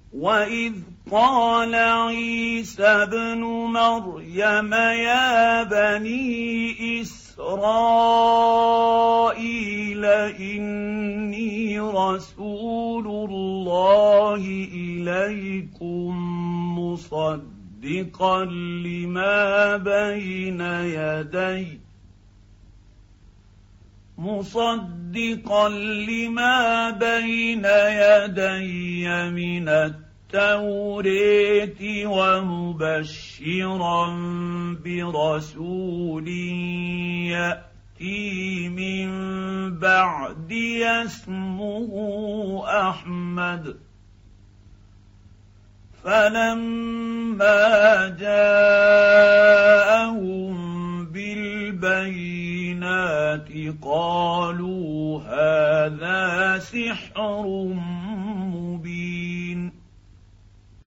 وإذ قال عيسى ابن مريم يا بني إسرائيل إني رسول الله إليكم مصدقا لما بين يدي من التوراة ومبشرا برسول يأتي من بعدي اسمه أحمد. فلما جاءهم بالبينات قالوا هذا سحر